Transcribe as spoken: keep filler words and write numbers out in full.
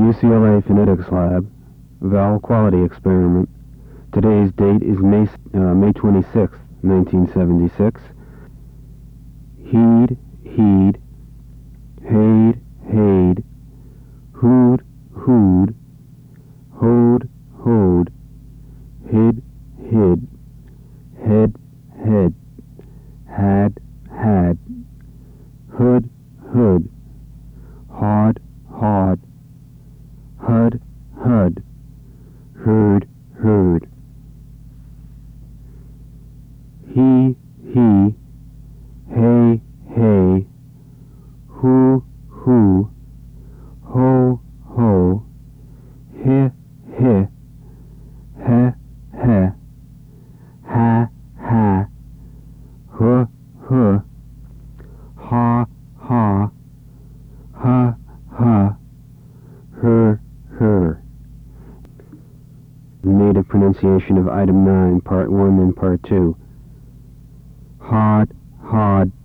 U C L A Phonetics Lab, Vowel Quality Experiment. Today's date is May, uh, May twenty-sixth, nineteen seventy-six. Heed, heed, haid, haid, hood, hood, hode, hode, hid, hid, head, head, had, had, hood, hood, hod, hod, hud, hud, heard, heard. He, he, hey, hey, who, who, ho, ho, he, he, he, he, ha, ha, huh, huh, ha, ha, ha, ha, her, her. Native pronunciation of item nine, part one and part two. Hod, hod,